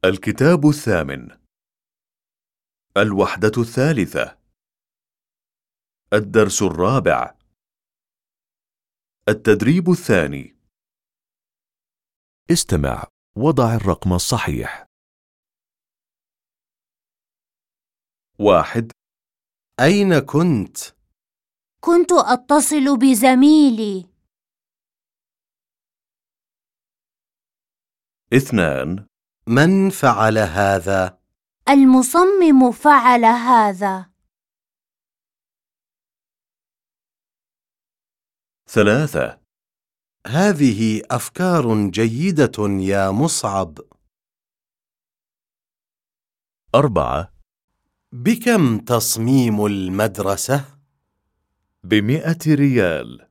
الكتاب الثامن. الوحدة الثالثة. الدرس الرابع. التدريب الثاني. استمع وضع الرقم الصحيح. 1. أين كنت؟ كنت أتصل بزميلي. 2. من فعل هذا؟ المصمم فعل هذا. 3. هذه أفكار جيدة يا مصعب. 4. بكم تصميم المدرسة؟ ب100 ريال.